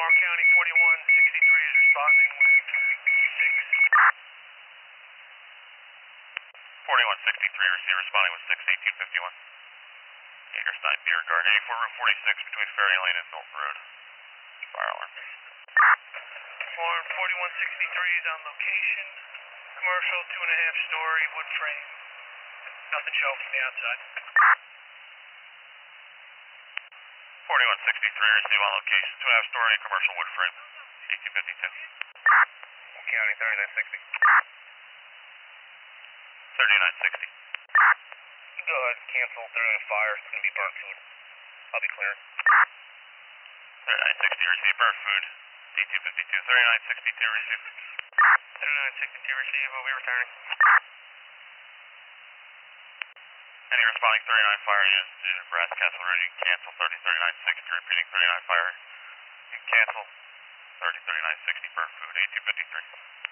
Lamar County 4163 is responding with 6. 4163, receive responding with 6, 1851. Stein, Beer Garden, 84 Route 46 between Ferry Lane and Milton Road. Fire alarm. Warren 4163 is on location. Commercial, 2.5-story wood frame. Nothing showing from the outside. 4163, receive on location. 2.5-story commercial wood frame. 1852. County 3960. 3960. Go ahead, cancel. They're in a fire. It's going to be burnt food. I'll be clearing. 3960, receive burnt food. 1852. 3962, receive. 3962, receive. We'll be returning. Any responding 39 fire units to Brass Castle Road, you can cancel 303960, repeating 39 fire. You can cancel 303960, burnt food, 1853.